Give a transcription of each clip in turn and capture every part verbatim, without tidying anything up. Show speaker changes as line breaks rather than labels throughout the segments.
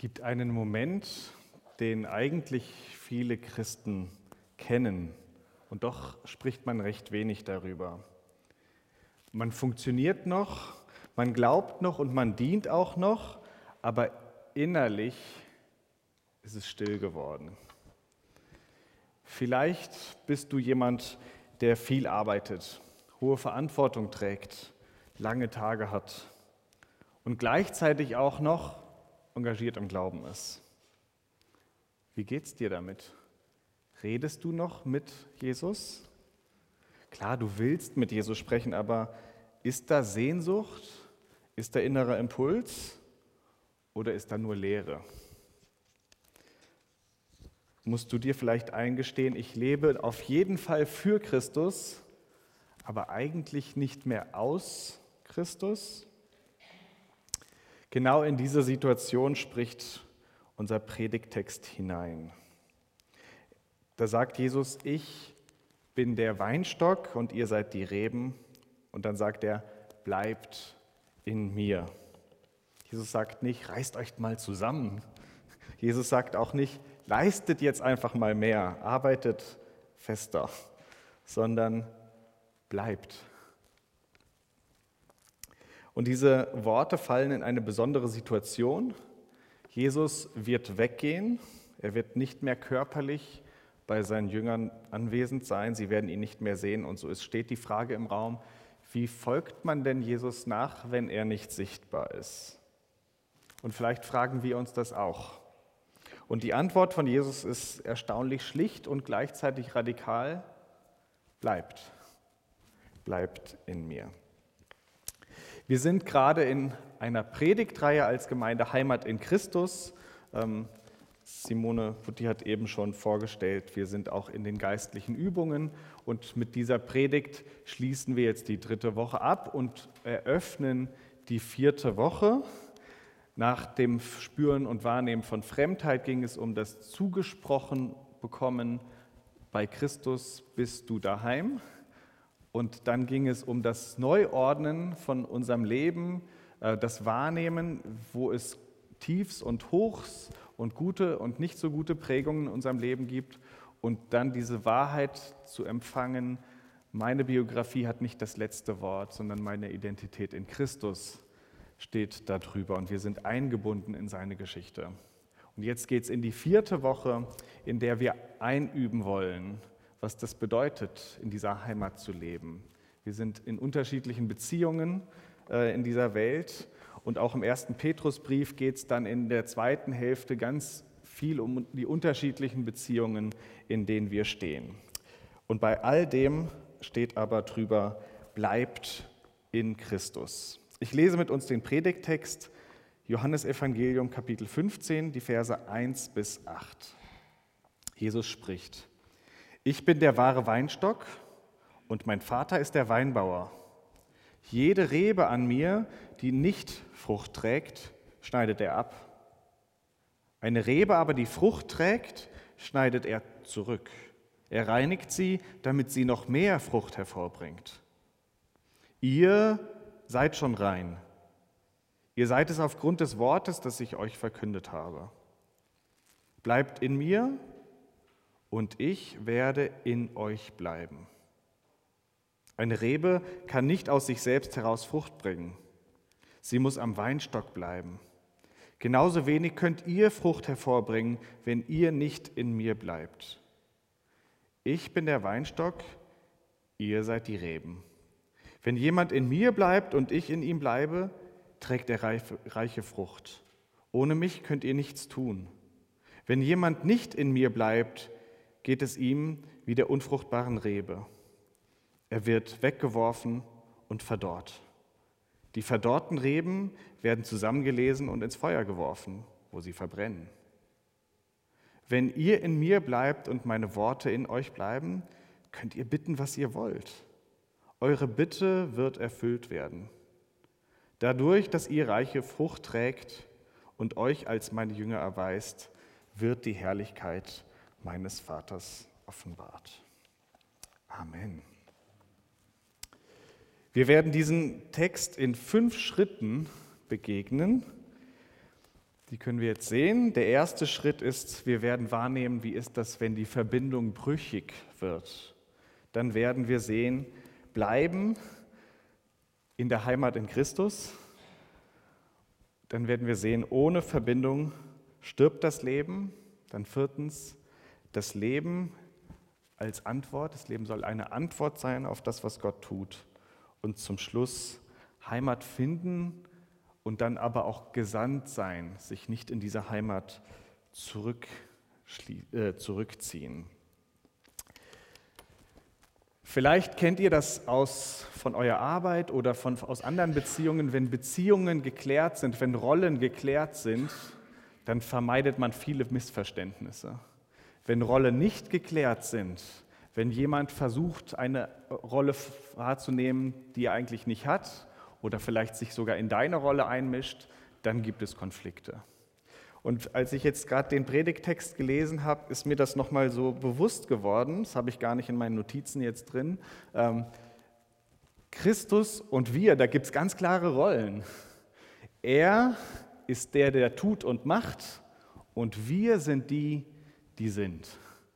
gibt einen Moment, den eigentlich viele Christen kennen, und doch spricht man recht wenig darüber. Man funktioniert noch, man glaubt noch und man dient auch noch, aber innerlich ist es still geworden. Vielleicht bist du jemand, der viel arbeitet, hohe Verantwortung trägt, lange Tage hat und gleichzeitig auch noch engagiert im Glauben ist. Wie geht's dir damit? Redest du noch mit Jesus? Klar, du willst mit Jesus sprechen, aber ist da Sehnsucht? Ist da innerer Impuls? Oder ist da nur Leere? Musst du dir vielleicht eingestehen, ich lebe auf jeden Fall für Christus, aber eigentlich nicht mehr aus Christus? Genau in diese Situation spricht unser Predigttext hinein. Da sagt Jesus, ich bin der Weinstock und ihr seid die Reben. Und dann sagt er, bleibt in mir. Jesus sagt nicht, reißt euch mal zusammen. Jesus sagt auch nicht, leistet jetzt einfach mal mehr, arbeitet fester, sondern bleibt. Und diese Worte fallen in eine besondere Situation. Jesus wird weggehen, er wird nicht mehr körperlich bei seinen Jüngern anwesend sein, sie werden ihn nicht mehr sehen. Und so ist, steht die Frage im Raum, wie folgt man denn Jesus nach, wenn er nicht sichtbar ist? Und vielleicht fragen wir uns das auch. Und die Antwort von Jesus ist erstaunlich schlicht und gleichzeitig radikal, bleibt, bleibt in mir. Wir sind gerade in einer Predigtreihe als Gemeinde Heimat in Christus. Ähm, Simone Putti hat eben schon vorgestellt, wir sind auch in den geistlichen Übungen und mit dieser Predigt schließen wir jetzt die dritte Woche ab und eröffnen die vierte Woche. Nach dem Spüren und Wahrnehmen von Fremdheit ging es um das zugesprochen bekommen, bei Christus bist du daheim. Und dann ging es um das Neuordnen von unserem Leben, das Wahrnehmen, wo es Tiefs und Hochs und gute und nicht so gute Prägungen in unserem Leben gibt. Und dann diese Wahrheit zu empfangen, meine Biografie hat nicht das letzte Wort, sondern meine Identität in Christus steht darüber. Und wir sind eingebunden in seine Geschichte. Und jetzt geht es in die vierte Woche, in der wir einüben wollen, was das bedeutet, in dieser Heimat zu leben. Wir sind in unterschiedlichen Beziehungen äh, in dieser Welt und auch im ersten Petrusbrief geht es dann in der zweiten Hälfte ganz viel um die unterschiedlichen Beziehungen, in denen wir stehen. Und bei all dem steht aber drüber, bleibt in Christus. Ich lese mit uns den Predigttext, Johannesevangelium Kapitel fünfzehn, die Verse eins bis acht. Jesus spricht: Ich bin der wahre Weinstock und mein Vater ist der Weinbauer. Jede Rebe an mir, die nicht Frucht trägt, schneidet er ab. Eine Rebe aber, die Frucht trägt, schneidet er zurück. Er reinigt sie, damit sie noch mehr Frucht hervorbringt. Ihr seid schon rein. Ihr seid es aufgrund des Wortes, das ich euch verkündet habe. Bleibt in mir und ich werde in euch bleiben. Eine Rebe kann nicht aus sich selbst heraus Frucht bringen. Sie muss am Weinstock bleiben. Genauso wenig könnt ihr Frucht hervorbringen, wenn ihr nicht in mir bleibt. Ich bin der Weinstock, ihr seid die Reben. Wenn jemand in mir bleibt und ich in ihm bleibe, trägt er reiche Frucht. Ohne mich könnt ihr nichts tun. Wenn jemand nicht in mir bleibt, geht es ihm wie der unfruchtbaren Rebe. Er wird weggeworfen und verdorrt. Die verdorrten Reben werden zusammengelesen und ins Feuer geworfen, wo sie verbrennen. Wenn ihr in mir bleibt und meine Worte in euch bleiben, könnt ihr bitten, was ihr wollt. Eure Bitte wird erfüllt werden. Dadurch, dass ihr reiche Frucht trägt und euch als meine Jünger erweist, wird die Herrlichkeit meines Vaters offenbart. Amen. Wir werden diesen Text in fünf Schritten begegnen. Die können wir jetzt sehen. Der erste Schritt ist, wir werden wahrnehmen, wie ist das, wenn die Verbindung brüchig wird. Dann werden wir sehen, bleiben in der Heimat in Christus. Dann werden wir sehen, ohne Verbindung stirbt das Leben. Dann viertens, das Leben als Antwort. Das Leben soll eine Antwort sein auf das, was Gott tut. Und zum Schluss Heimat finden und dann aber auch gesandt sein, sich nicht in diese Heimat zurück, äh, zurückziehen. Vielleicht kennt ihr das aus, von eurer Arbeit oder von, aus anderen Beziehungen. Wenn Beziehungen geklärt sind, wenn Rollen geklärt sind, dann vermeidet man viele Missverständnisse. Wenn Rollen nicht geklärt sind, wenn jemand versucht, eine Rolle wahrzunehmen, die er eigentlich nicht hat, oder vielleicht sich sogar in deine Rolle einmischt, dann gibt es Konflikte. Und als ich jetzt gerade den Predigttext gelesen habe, ist mir das nochmal so bewusst geworden, das habe ich gar nicht in meinen Notizen jetzt drin, ähm, Christus und wir, da gibt es ganz klare Rollen. Er ist der, der tut und macht, und wir sind die, die sind.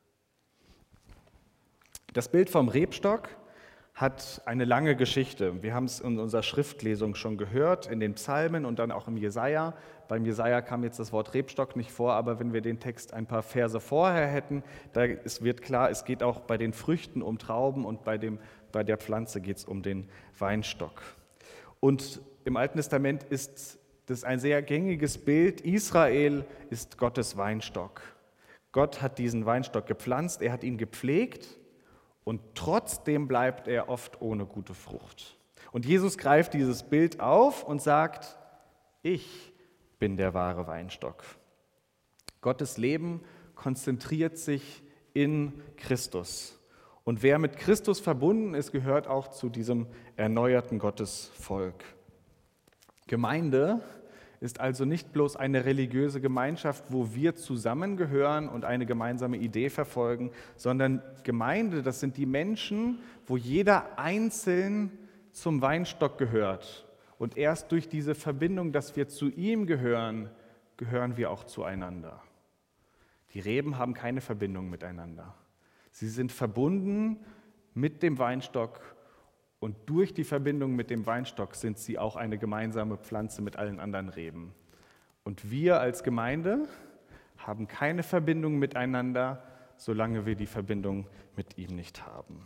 Das Bild vom Rebstock hat eine lange Geschichte. Wir haben es in unserer Schriftlesung schon gehört, in den Psalmen und dann auch im Jesaja. Beim Jesaja kam jetzt das Wort Rebstock nicht vor, aber wenn wir den Text ein paar Verse vorher hätten, da ist, wird klar, es geht auch bei den Früchten um Trauben und bei, dem, bei der Pflanze geht es um den Weinstock. Und im Alten Testament ist das ein sehr gängiges Bild. Israel ist Gottes Weinstock. Gott hat diesen Weinstock gepflanzt, er hat ihn gepflegt. Und trotzdem bleibt er oft ohne gute Frucht. Und Jesus greift dieses Bild auf und sagt, ich bin der wahre Weinstock. Gottes Leben konzentriert sich in Christus. Und wer mit Christus verbunden ist, gehört auch zu diesem erneuerten Gottesvolk. Gemeinde ist also nicht bloß eine religiöse Gemeinschaft, wo wir zusammengehören und eine gemeinsame Idee verfolgen, sondern Gemeinde, das sind die Menschen, wo jeder einzeln zum Weinstock gehört. Und erst durch diese Verbindung, dass wir zu ihm gehören, gehören wir auch zueinander. Die Reben haben keine Verbindung miteinander. Sie sind verbunden mit dem Weinstock. Und durch die Verbindung mit dem Weinstock sind sie auch eine gemeinsame Pflanze mit allen anderen Reben. Und wir als Gemeinde haben keine Verbindung miteinander, solange wir die Verbindung mit ihm nicht haben.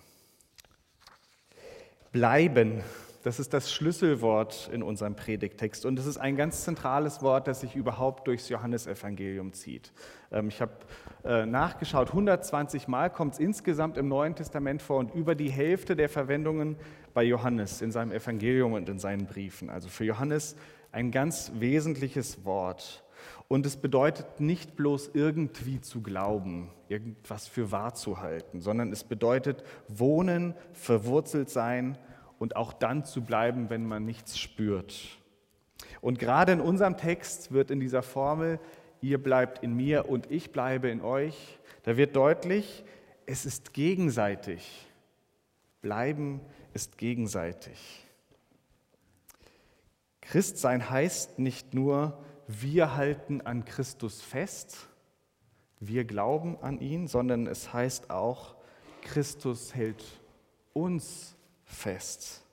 Bleiben, das ist das Schlüsselwort in unserem Predigttext. Und es ist ein ganz zentrales Wort, das sich überhaupt durchs Johannesevangelium zieht. Ich habe nachgeschaut, hundertzwanzig Mal kommt es insgesamt im Neuen Testament vor und über die Hälfte der Verwendungen bei Johannes in seinem Evangelium und in seinen Briefen. Also für Johannes ein ganz wesentliches Wort. Und es bedeutet nicht bloß irgendwie zu glauben, irgendwas für wahr zu halten, sondern es bedeutet wohnen, verwurzelt sein und auch dann zu bleiben, wenn man nichts spürt. Und gerade in unserem Text wird in dieser Formel, ihr bleibt in mir und ich bleibe in euch, da wird deutlich, es ist gegenseitig. Bleiben ist gegenseitig. Christsein heißt nicht nur, wir halten an Christus fest, wir glauben an ihn, sondern es heißt auch, Christus hält uns fest.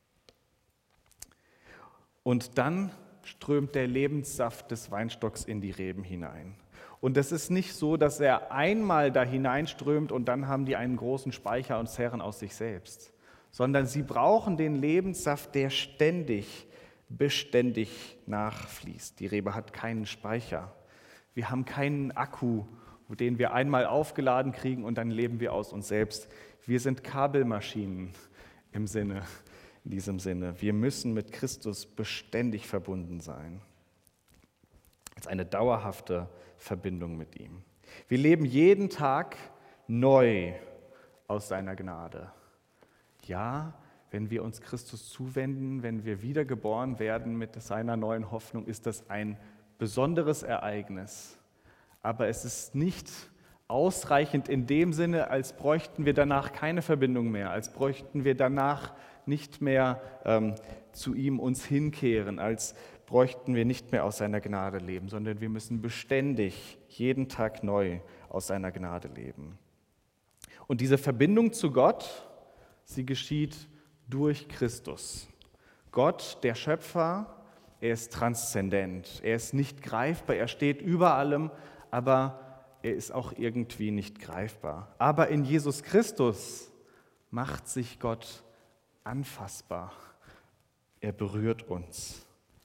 Und dann strömt der Lebenssaft des Weinstocks in die Reben hinein. Und es ist nicht so, dass er einmal da hineinströmt und dann haben die einen großen Speicher und zehren aus sich selbst, sondern sie brauchen den Lebenssaft, der ständig, beständig nachfließt. Die Rebe hat keinen Speicher. Wir haben keinen Akku, den wir einmal aufgeladen kriegen und dann leben wir aus uns selbst. Wir sind Kabelmaschinen im Sinne, in diesem Sinne. Wir müssen mit Christus beständig verbunden sein. als eine dauerhafte Verbindung mit ihm. Wir leben jeden Tag neu aus seiner Gnade. Ja, wenn wir uns Christus zuwenden, wenn wir wiedergeboren werden mit seiner neuen Hoffnung, ist das ein besonderes Ereignis. Aber es ist nicht ausreichend in dem Sinne, als bräuchten wir danach keine Verbindung mehr, als bräuchten wir danach nicht mehr ähm, zu ihm uns hinkehren, als bräuchten wir nicht mehr aus seiner Gnade leben, sondern wir müssen beständig, jeden Tag neu aus seiner Gnade leben. Und diese Verbindung zu Gott, sie geschieht durch Christus. Gott, der Schöpfer, er ist transzendent, er ist nicht greifbar, er steht über allem, aber er ist auch irgendwie nicht greifbar. Aber in Jesus Christus macht sich Gott anfassbar. Er berührt uns.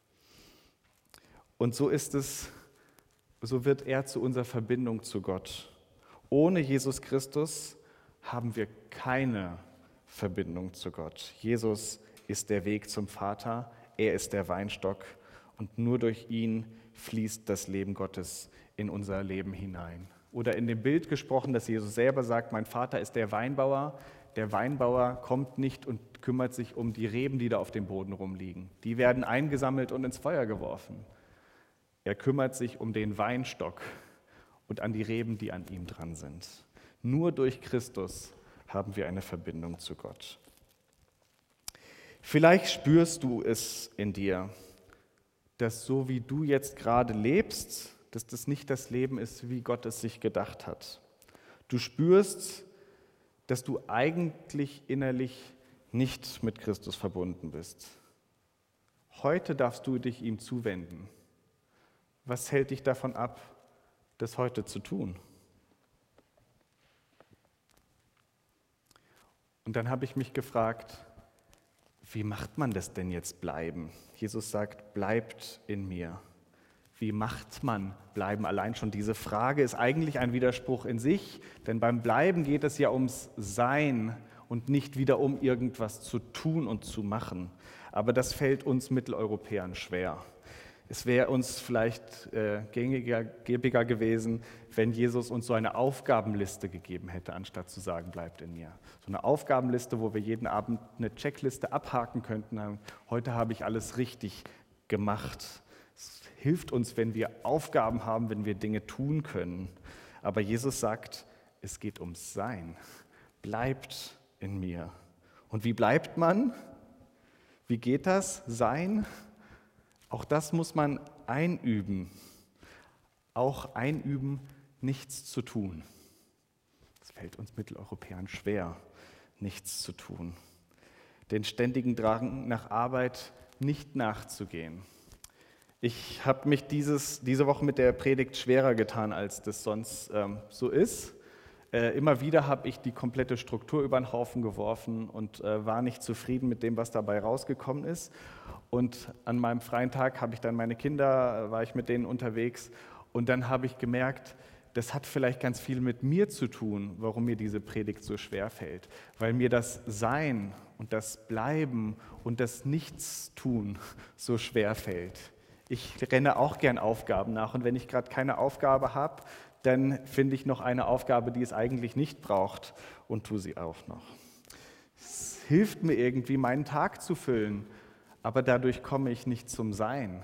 Und so ist es, so wird er zu unserer Verbindung zu Gott. Ohne Jesus Christus haben wir keine Verbindung zu Gott. Jesus ist der Weg zum Vater, er ist der Weinstock und nur durch ihn fließt das Leben Gottes in unser Leben hinein. Oder in dem Bild gesprochen, dass Jesus selber sagt, mein Vater ist der Weinbauer. Der Weinbauer kommt nicht und kümmert sich um die Reben, die da auf dem Boden rumliegen. Die werden eingesammelt und ins Feuer geworfen. Er kümmert sich um den Weinstock und an die Reben, die an ihm dran sind. Nur durch Christus haben wir eine Verbindung zu Gott. Vielleicht spürst du es in dir, dass so wie du jetzt gerade lebst, dass das nicht das Leben ist, wie Gott es sich gedacht hat. Du spürst, dass du eigentlich innerlich nicht mit Christus verbunden bist. Heute darfst du dich ihm zuwenden. Was hält dich davon ab, das heute zu tun? Und dann habe ich mich gefragt, wie macht man das denn jetzt bleiben? Jesus sagt, bleibt in mir. Wie macht man bleiben? Allein schon diese Frage ist eigentlich ein Widerspruch in sich, denn beim Bleiben geht es ja ums Sein und nicht wieder um irgendwas zu tun und zu machen. Aber das fällt uns Mitteleuropäern schwer. Es wäre uns vielleicht äh, gängiger, gäbiger gewesen, wenn Jesus uns so eine Aufgabenliste gegeben hätte, anstatt zu sagen, bleibt in mir. So eine Aufgabenliste, wo wir jeden Abend eine Checkliste abhaken könnten. Heute habe ich alles richtig gemacht. Es hilft uns, wenn wir Aufgaben haben, wenn wir Dinge tun können. Aber Jesus sagt, es geht ums Sein. Bleibt in mir. Und wie bleibt man? Wie geht das? Sein? Auch das muss man einüben. Auch einüben, nichts zu tun. Es fällt uns Mitteleuropäern schwer, nichts zu tun. Den ständigen Drang nach Arbeit nicht nachzugehen. Ich habe mich dieses, diese Woche mit der Predigt schwerer getan, als das sonst ähm, so ist. Äh, immer wieder habe ich die komplette Struktur über den Haufen geworfen und äh, war nicht zufrieden mit dem, was dabei rausgekommen ist. Und an meinem freien Tag habe ich dann meine Kinder, war ich mit denen unterwegs und dann habe ich gemerkt, das hat vielleicht ganz viel mit mir zu tun, warum mir diese Predigt so schwer fällt. Weil mir das Sein und das Bleiben und das Nichtstun so schwer fällt. Ich renne auch gern Aufgaben nach und wenn ich gerade keine Aufgabe habe, dann finde ich noch eine Aufgabe, die es eigentlich nicht braucht und tue sie auch noch. Es hilft mir irgendwie, meinen Tag zu füllen, aber dadurch komme ich nicht zum Sein.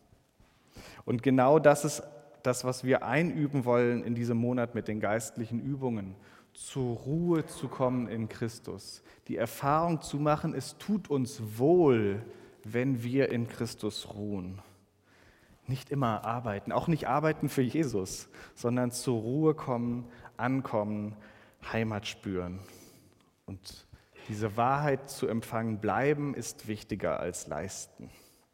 Und genau das ist das, was wir einüben wollen in diesem Monat mit den geistlichen Übungen, zur Ruhe zu kommen in Christus. Die Erfahrung zu machen, es tut uns wohl, wenn wir in Christus ruhen. Nicht immer arbeiten, auch nicht arbeiten für Jesus, sondern zur Ruhe kommen, ankommen, Heimat spüren. Und diese Wahrheit zu empfangen, bleiben, ist wichtiger als leisten.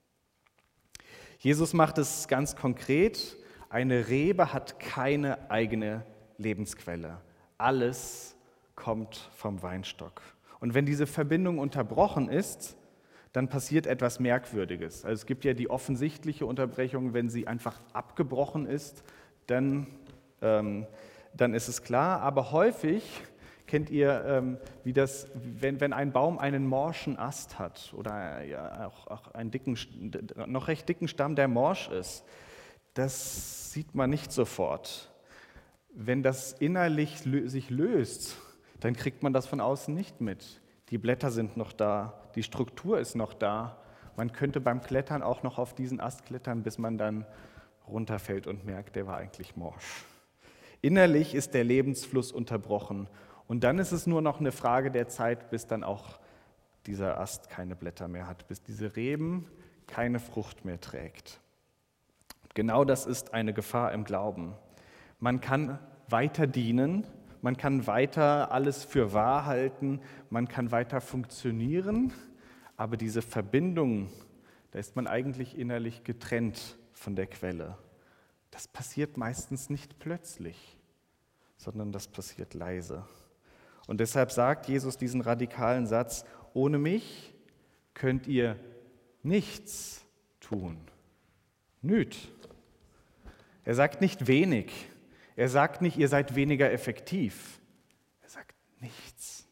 Jesus macht es ganz konkret. Eine Rebe hat keine eigene Lebensquelle. Alles kommt vom Weinstock. Und wenn diese Verbindung unterbrochen ist, dann passiert etwas Merkwürdiges. Also es gibt ja die offensichtliche Unterbrechung, wenn sie einfach abgebrochen ist, dann, ähm, dann ist es klar. Aber häufig kennt ihr, ähm, wie das, wenn, wenn ein Baum einen morschen Ast hat oder ja, auch, auch einen dicken, noch recht dicken Stamm, der morsch ist, das sieht man nicht sofort. Wenn das innerlich sich löst, dann kriegt man das von außen nicht mit. Die Blätter sind noch da, die Struktur ist noch da. Man könnte beim Klettern auch noch auf diesen Ast klettern, bis man dann runterfällt und merkt, der war eigentlich morsch. Innerlich ist der Lebensfluss unterbrochen und dann ist es nur noch eine Frage der Zeit, bis dann auch dieser Ast keine Blätter mehr hat, bis diese Reben keine Frucht mehr trägt. Genau das ist eine Gefahr im Glauben. Man kann weiter dienen, man kann weiter alles für wahr halten, man kann weiter funktionieren, aber diese Verbindung, da ist man eigentlich innerlich getrennt von der Quelle. Das passiert meistens nicht plötzlich, sondern das passiert leise. Und deshalb sagt Jesus diesen radikalen Satz: Ohne mich könnt ihr nichts tun. Nüt. Er sagt nicht wenig. Er sagt nicht, ihr seid weniger effektiv. Er sagt nichts.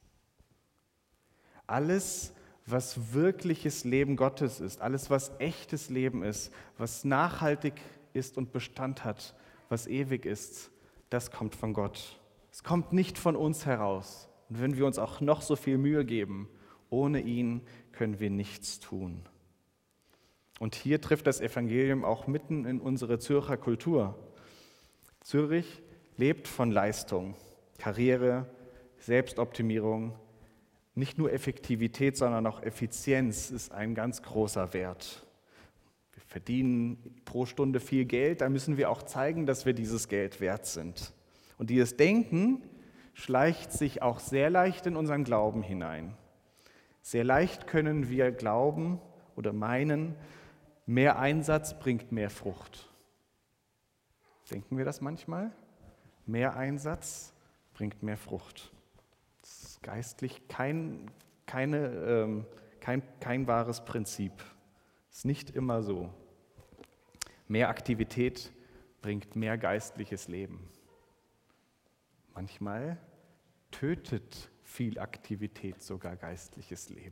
Alles, was wirkliches Leben Gottes ist, alles, was echtes Leben ist, was nachhaltig ist und Bestand hat, was ewig ist, das kommt von Gott. Es kommt nicht von uns heraus. Und wenn wir uns auch noch so viel Mühe geben, ohne ihn können wir nichts tun. Und hier trifft das Evangelium auch mitten in unsere Zürcher Kultur. Zürich lebt von Leistung, Karriere, Selbstoptimierung. Nicht nur Effektivität, sondern auch Effizienz ist ein ganz großer Wert. Wir verdienen pro Stunde viel Geld, da müssen wir auch zeigen, dass wir dieses Geld wert sind. Und dieses Denken schleicht sich auch sehr leicht in unseren Glauben hinein. Sehr leicht können wir glauben oder meinen, mehr Einsatz bringt mehr Frucht. Denken wir das manchmal? Mehr Einsatz bringt mehr Frucht. Das ist geistlich kein, keine, ähm, kein, kein wahres Prinzip. Ist nicht immer so. Mehr Aktivität bringt mehr geistliches Leben. Manchmal tötet viel Aktivität sogar geistliches Leben.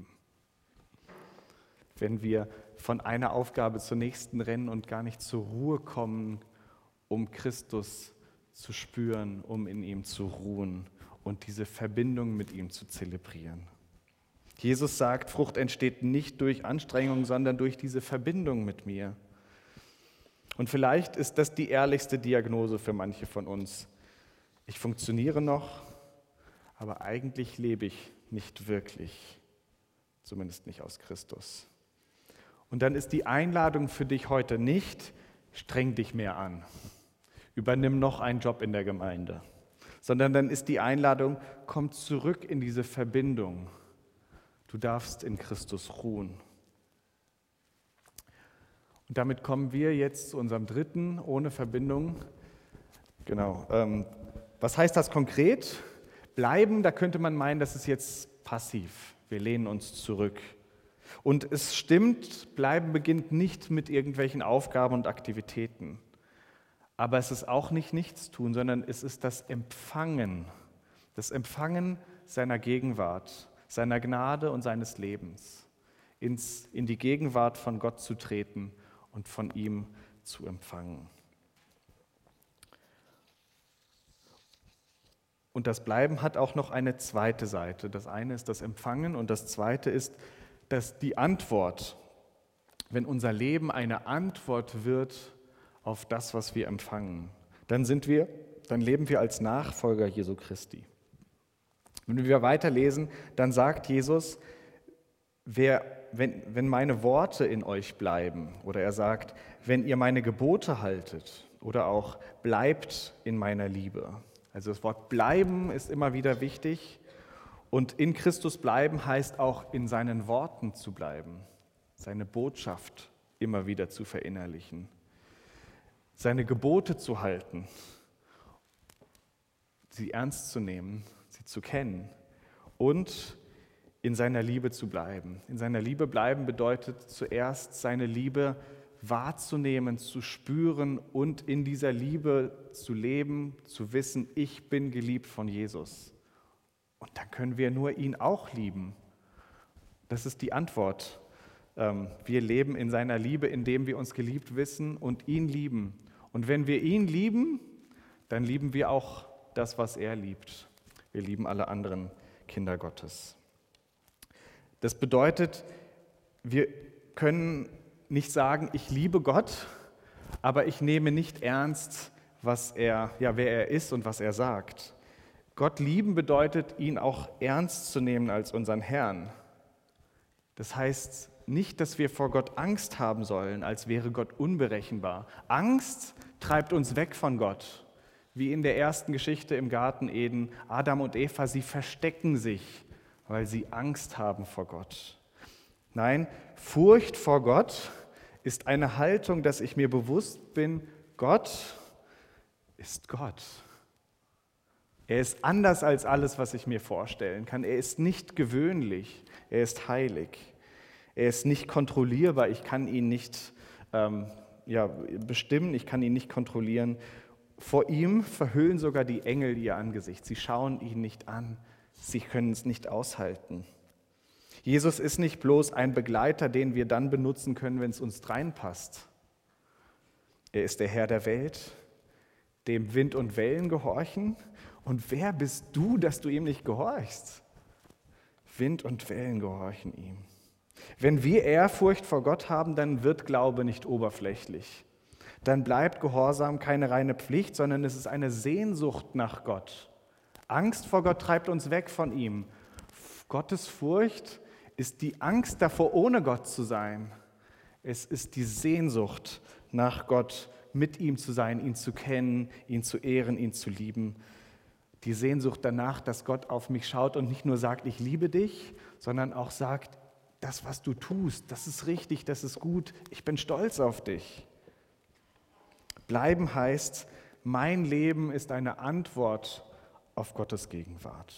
Wenn wir von einer Aufgabe zur nächsten rennen und gar nicht zur Ruhe kommen, um Christus zu spüren, um in ihm zu ruhen und diese Verbindung mit ihm zu zelebrieren. Jesus sagt, Frucht entsteht nicht durch Anstrengung, sondern durch diese Verbindung mit mir. Und vielleicht ist das die ehrlichste Diagnose für manche von uns. Ich funktioniere noch, aber eigentlich lebe ich nicht wirklich, zumindest nicht aus Christus. Und dann ist die Einladung für dich heute nicht, streng dich mehr an, übernimm noch einen Job in der Gemeinde, sondern dann ist die Einladung, komm zurück in diese Verbindung. Du darfst in Christus ruhen. Und damit kommen wir jetzt zu unserem dritten, ohne Verbindung. Genau. Ähm, was heißt das konkret? Bleiben, da könnte man meinen, das ist jetzt passiv. Wir lehnen uns zurück. Und es stimmt, bleiben beginnt nicht mit irgendwelchen Aufgaben und Aktivitäten. Aber es ist auch nicht Nichtstun, sondern es ist das Empfangen. Das Empfangen seiner Gegenwart, seiner Gnade und seines Lebens. Ins, in die Gegenwart von Gott zu treten und von ihm zu empfangen. Und das Bleiben hat auch noch eine zweite Seite. Das eine ist das Empfangen und das zweite ist, dass die Antwort, wenn unser Leben eine Antwort wird auf das, was wir empfangen, dann sind wir, dann leben wir als Nachfolger Jesu Christi. Wenn wir weiterlesen, dann sagt Jesus, wer, wenn, wenn meine Worte in euch bleiben, oder er sagt, wenn ihr meine Gebote haltet, oder auch bleibt in meiner Liebe. Also das Wort bleiben ist immer wieder wichtig. Und in Christus bleiben heißt auch, in seinen Worten zu bleiben, seine Botschaft immer wieder zu verinnerlichen, seine Gebote zu halten, sie ernst zu nehmen, sie zu kennen und in seiner Liebe zu bleiben. In seiner Liebe bleiben bedeutet zuerst, seine Liebe wahrzunehmen, zu spüren und in dieser Liebe zu leben, zu wissen, ich bin geliebt von Jesus. Und dann können wir nur ihn auch lieben. Das ist die Antwort. Wir leben in seiner Liebe, indem wir uns geliebt wissen und ihn lieben. Und wenn wir ihn lieben, dann lieben wir auch das, was er liebt. Wir lieben alle anderen Kinder Gottes. Das bedeutet, wir können nicht sagen, ich liebe Gott, aber ich nehme nicht ernst, was er, ja, wer er ist und was er sagt. Gott lieben bedeutet, ihn auch ernst zu nehmen als unseren Herrn. Das heißt, nicht, dass wir vor Gott Angst haben sollen, als wäre Gott unberechenbar. Angst treibt uns weg von Gott. Wie in der ersten Geschichte im Garten Eden, Adam und Eva, sie verstecken sich, weil sie Angst haben vor Gott. Nein, Furcht vor Gott ist eine Haltung, dass ich mir bewusst bin, Gott ist Gott. Er ist anders als alles, was ich mir vorstellen kann. Er ist nicht gewöhnlich, er ist heilig. Er ist nicht kontrollierbar, ich kann ihn nicht ähm, ja, bestimmen, ich kann ihn nicht kontrollieren. Vor ihm verhüllen sogar die Engel ihr Angesicht. Sie schauen ihn nicht an, sie können es nicht aushalten. Jesus ist nicht bloß ein Begleiter, den wir dann benutzen können, wenn es uns reinpasst. Er ist der Herr der Welt, dem Wind und Wellen gehorchen. Und wer bist du, dass du ihm nicht gehorchst? Wind und Wellen gehorchen ihm. Wenn wir Ehrfurcht vor Gott haben, dann wird Glaube nicht oberflächlich. Dann bleibt Gehorsam keine reine Pflicht, sondern es ist eine Sehnsucht nach Gott. Angst vor Gott treibt uns weg von ihm. Gottes Furcht ist die Angst davor, ohne Gott zu sein. Es ist die Sehnsucht nach Gott, mit ihm zu sein, ihn zu kennen, ihn zu ehren, ihn zu lieben. Die Sehnsucht danach, dass Gott auf mich schaut und nicht nur sagt, ich liebe dich, sondern auch sagt, das, was du tust, das ist richtig, das ist gut, ich bin stolz auf dich. Bleiben heißt, mein Leben ist eine Antwort auf Gottes Gegenwart.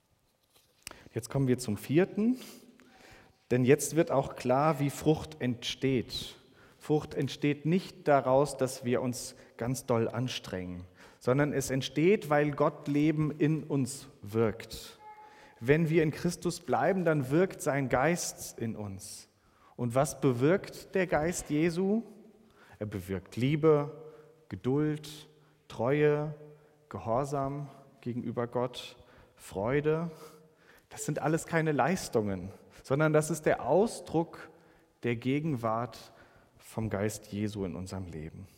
Jetzt kommen wir zum vierten, denn jetzt wird auch klar, wie Frucht entsteht. Frucht entsteht nicht daraus, dass wir uns ganz doll anstrengen, sondern es entsteht, weil Gott Leben in uns wirkt. Wenn wir in Christus bleiben, dann wirkt sein Geist in uns. Und was bewirkt der Geist Jesu? Er bewirkt Liebe, Geduld, Treue, Gehorsam gegenüber Gott, Freude. Das sind alles keine Leistungen, sondern das ist der Ausdruck der Gegenwart vom Geist Jesu in unserem Leben.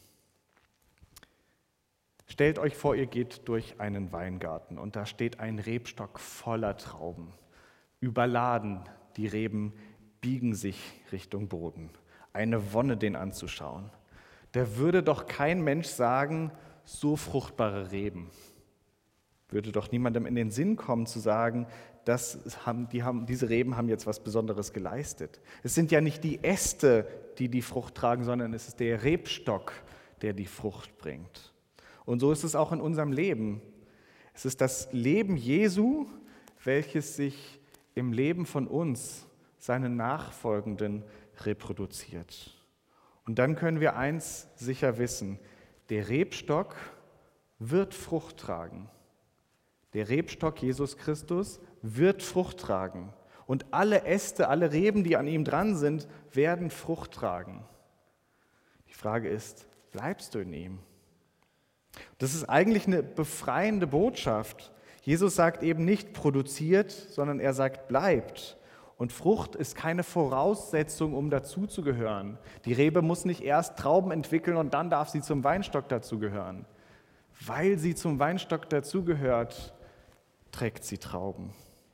Stellt euch vor, ihr geht durch einen Weingarten und da steht ein Rebstock voller Trauben. Überladen, die Reben biegen sich Richtung Boden. Eine Wonne, den anzuschauen. Da würde doch kein Mensch sagen, so fruchtbare Reben. Würde doch niemandem in den Sinn kommen zu sagen, das haben, die haben, diese Reben haben jetzt was Besonderes geleistet. Es sind ja nicht die Äste, die die Frucht tragen, sondern es ist der Rebstock, der die Frucht bringt. Und so ist es auch in unserem Leben. Es ist das Leben Jesu, welches sich im Leben von uns, seinen Nachfolgenden, reproduziert. Und dann können wir eins sicher wissen, der Rebstock wird Frucht tragen. Der Rebstock Jesus Christus wird Frucht tragen. Und alle Äste, alle Reben, die an ihm dran sind, werden Frucht tragen. Die Frage ist, bleibst du in ihm? Das ist eigentlich eine befreiende Botschaft. Jesus sagt eben nicht produziert, sondern er sagt bleibt. Und Frucht ist keine Voraussetzung, um dazuzugehören. Die Rebe muss nicht erst Trauben entwickeln und dann darf sie zum Weinstock dazugehören. Weil sie zum Weinstock dazugehört, trägt sie Trauben.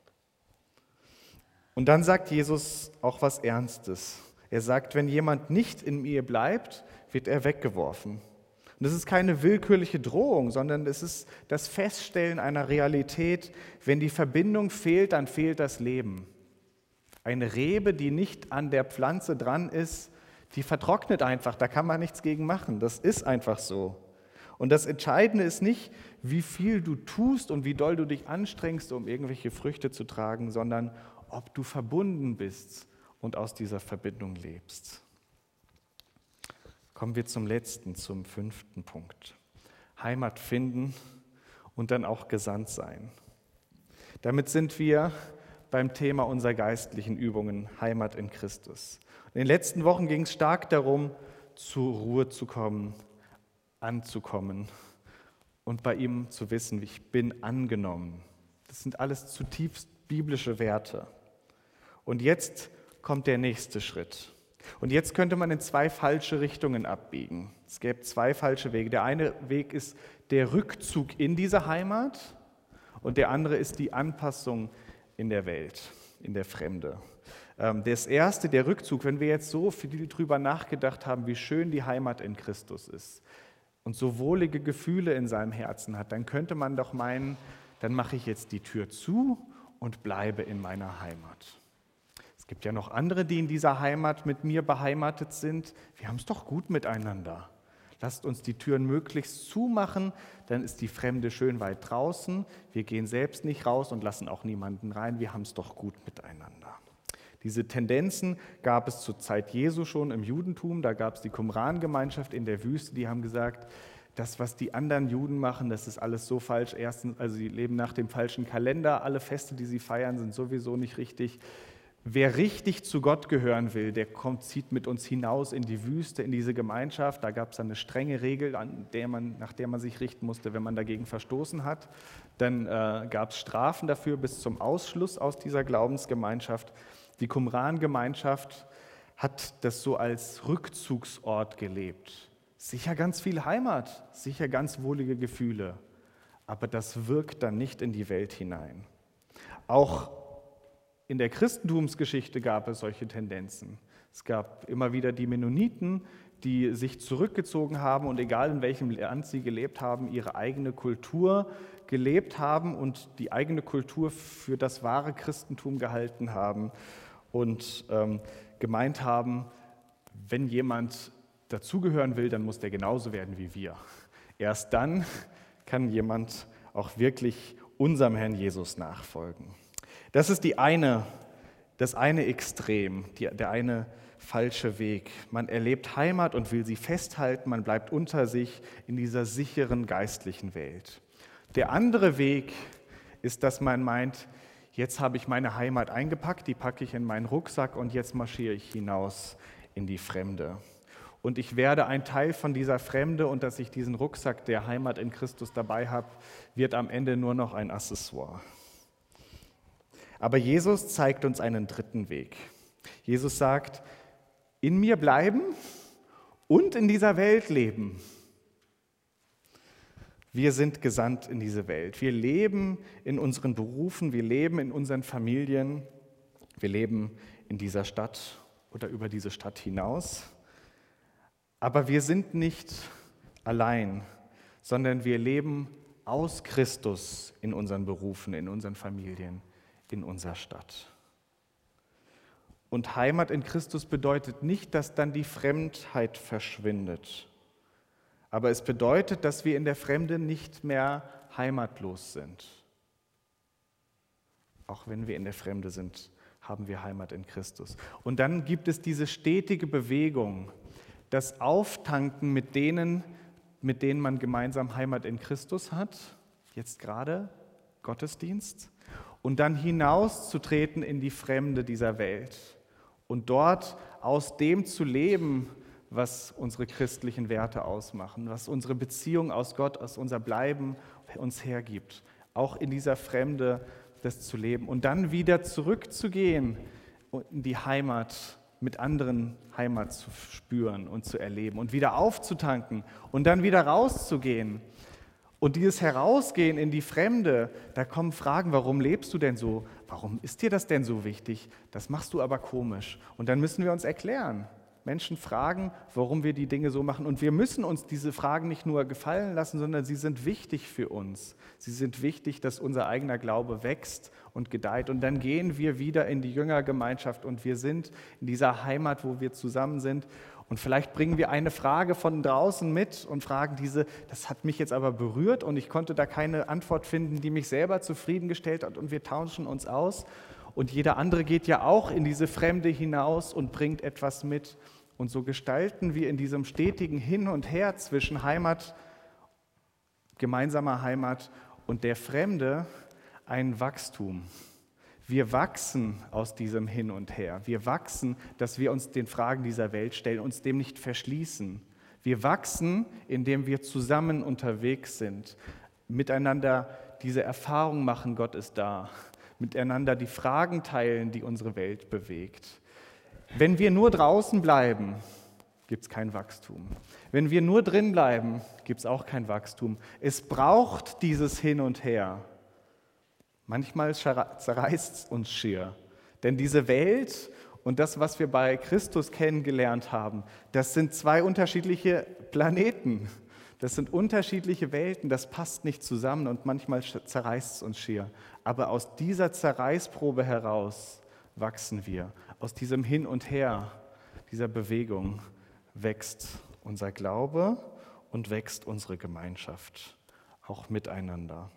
Und dann sagt Jesus auch was Ernstes. Er sagt, wenn jemand nicht in mir bleibt, wird er weggeworfen. Und das ist keine willkürliche Drohung, sondern es ist das Feststellen einer Realität. Wenn die Verbindung fehlt, dann fehlt das Leben. Eine Rebe, die nicht an der Pflanze dran ist, die vertrocknet einfach, da kann man nichts gegen machen. Das ist einfach so. Und das Entscheidende ist nicht, wie viel du tust und wie doll du dich anstrengst, um irgendwelche Früchte zu tragen, sondern ob du verbunden bist und aus dieser Verbindung lebst. Kommen wir zum letzten, zum fünften Punkt. Heimat finden und dann auch gesandt sein. Damit sind wir beim Thema unserer geistlichen Übungen, Heimat in Christus. In den letzten Wochen ging es stark darum, zur Ruhe zu kommen, anzukommen und bei ihm zu wissen, ich bin angenommen. Das sind alles zutiefst biblische Werte. Und jetzt kommt der nächste Schritt. Und jetzt könnte man in zwei falsche Richtungen abbiegen. Es gäbe zwei falsche Wege. Der eine Weg ist der Rückzug in diese Heimat und der andere ist die Anpassung in der Welt, in der Fremde. Das erste, der Rückzug, wenn wir jetzt so viel drüber nachgedacht haben, wie schön die Heimat in Christus ist und so wohlige Gefühle in seinem Herzen hat, dann könnte man doch meinen, dann mache ich jetzt die Tür zu und bleibe in meiner Heimat. Es gibt ja noch andere, die in dieser Heimat mit mir beheimatet sind. Wir haben es doch gut miteinander. Lasst uns die Türen möglichst zumachen, dann ist die Fremde schön weit draußen. Wir gehen selbst nicht raus und lassen auch niemanden rein. Wir haben es doch gut miteinander. Diese Tendenzen gab es zur Zeit Jesu schon im Judentum. Da gab es die Qumran-Gemeinschaft in der Wüste, die haben gesagt, das, was die anderen Juden machen, das ist alles so falsch. Erstens, also sie leben nach dem falschen Kalender. Alle Feste, die sie feiern, sind sowieso nicht richtig. Wer richtig zu Gott gehören will, der kommt, zieht mit uns hinaus in die Wüste, in diese Gemeinschaft. Da gab es eine strenge Regel, an der man, nach der man sich richten musste, wenn man dagegen verstoßen hat. Dann äh, gab es Strafen dafür bis zum Ausschluss aus dieser Glaubensgemeinschaft. Die Qumran-Gemeinschaft hat das so als Rückzugsort gelebt. Sicher ganz viel Heimat, sicher ganz wohlige Gefühle, aber das wirkt dann nicht in die Welt hinein. Auch in der Christentumsgeschichte gab es solche Tendenzen. Es gab immer wieder die Mennoniten, die sich zurückgezogen haben und egal in welchem Land sie gelebt haben, ihre eigene Kultur gelebt haben und die eigene Kultur für das wahre Christentum gehalten haben und ähm, gemeint haben, wenn jemand dazugehören will, dann muss der genauso werden wie wir. Erst dann kann jemand auch wirklich unserem Herrn Jesus nachfolgen. Das ist die eine, das eine Extrem, die, der eine falsche Weg. Man erlebt Heimat und will sie festhalten, man bleibt unter sich in dieser sicheren geistlichen Welt. Der andere Weg ist, dass man meint, jetzt habe ich meine Heimat eingepackt, die packe ich in meinen Rucksack und jetzt marschiere ich hinaus in die Fremde. Und ich werde ein Teil von dieser Fremde und dass ich diesen Rucksack der Heimat in Christus dabei habe, wird am Ende nur noch ein Accessoire. Aber Jesus zeigt uns einen dritten Weg. Jesus sagt, in mir bleiben und in dieser Welt leben. Wir sind gesandt in diese Welt. Wir leben in unseren Berufen, wir leben in unseren Familien, wir leben in dieser Stadt oder über diese Stadt hinaus. Aber wir sind nicht allein, sondern wir leben aus Christus in unseren Berufen, in unseren Familien, in unserer Stadt. Und Heimat in Christus bedeutet nicht, dass dann die Fremdheit verschwindet. Aber es bedeutet, dass wir in der Fremde nicht mehr heimatlos sind. Auch wenn wir in der Fremde sind, haben wir Heimat in Christus. Und dann gibt es diese stetige Bewegung, das Auftanken mit denen, mit denen man gemeinsam Heimat in Christus hat, jetzt gerade Gottesdienst, und dann hinauszutreten in die Fremde dieser Welt und dort aus dem zu leben, was unsere christlichen Werte ausmachen, was unsere Beziehung aus Gott, aus unser Bleiben uns hergibt, auch in dieser Fremde das zu leben und dann wieder zurückzugehen in die Heimat, mit anderen Heimat zu spüren und zu erleben und wieder aufzutanken und dann wieder rauszugehen. Und dieses Herausgehen in die Fremde, da kommen Fragen, warum lebst du denn so? Warum ist dir das denn so wichtig? Das machst du aber komisch. Und dann müssen wir uns erklären. Menschen fragen, warum wir die Dinge so machen. Und wir müssen uns diese Fragen nicht nur gefallen lassen, sondern sie sind wichtig für uns. Sie sind wichtig, dass unser eigener Glaube wächst und gedeiht. Und dann gehen wir wieder in die Jüngergemeinschaft und wir sind in dieser Heimat, wo wir zusammen sind. Und vielleicht bringen wir eine Frage von draußen mit und fragen diese, das hat mich jetzt aber berührt und ich konnte da keine Antwort finden, die mich selber zufriedengestellt hat und wir tauschen uns aus. Und jeder andere geht ja auch in diese Fremde hinaus und bringt etwas mit. Und so gestalten wir in diesem stetigen Hin und Her zwischen Heimat, gemeinsamer Heimat und der Fremde ein Wachstum. Wir wachsen aus diesem Hin und Her. Wir wachsen, dass wir uns den Fragen dieser Welt stellen, uns dem nicht verschließen. Wir wachsen, indem wir zusammen unterwegs sind, miteinander diese Erfahrung machen, Gott ist da, miteinander die Fragen teilen, die unsere Welt bewegt. Wenn wir nur draußen bleiben, gibt es kein Wachstum. Wenn wir nur drin bleiben, gibt es auch kein Wachstum. Es braucht dieses Hin und Her. Manchmal zerreißt es uns schier. Denn diese Welt und das, was wir bei Christus kennengelernt haben, das sind zwei unterschiedliche Planeten. Das sind unterschiedliche Welten, das passt nicht zusammen und manchmal zerreißt es uns schier. Aber aus dieser Zerreißprobe heraus wachsen wir. Aus diesem Hin und Her, dieser Bewegung wächst unser Glaube und wächst unsere Gemeinschaft, auch miteinander.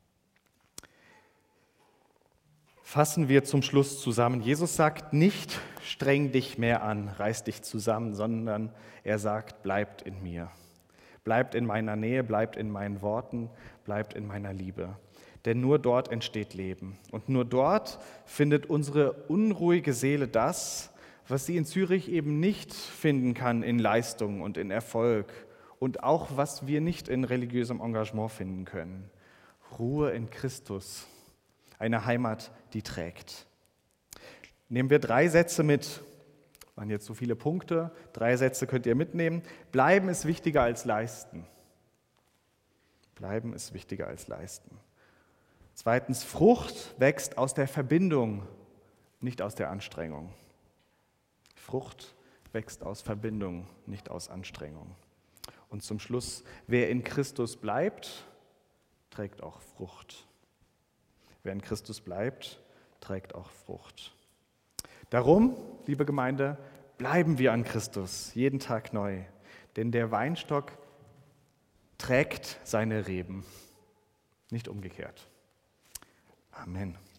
Fassen wir zum Schluss zusammen. Jesus sagt nicht, streng dich mehr an, reiß dich zusammen, sondern er sagt, bleibt in mir. Bleibt in meiner Nähe, bleibt in meinen Worten, bleibt in meiner Liebe. Denn nur dort entsteht Leben. Und nur dort findet unsere unruhige Seele das, was sie in Zürich eben nicht finden kann in Leistung und in Erfolg und auch was wir nicht in religiösem Engagement finden können. Ruhe in Christus, eine Heimat, die trägt. Nehmen wir drei Sätze mit. Das waren jetzt so viele Punkte. Drei Sätze könnt ihr mitnehmen. Bleiben ist wichtiger als leisten. Bleiben ist wichtiger als leisten. Zweitens, Frucht wächst aus der Verbindung, nicht aus der Anstrengung. Frucht wächst aus Verbindung, nicht aus Anstrengung. Und zum Schluss, wer in Christus bleibt, trägt auch Frucht. Wer in Christus bleibt, trägt auch Frucht. Darum, liebe Gemeinde, bleiben wir an Christus, jeden Tag neu. Denn der Weinstock trägt seine Reben, nicht umgekehrt. Amen.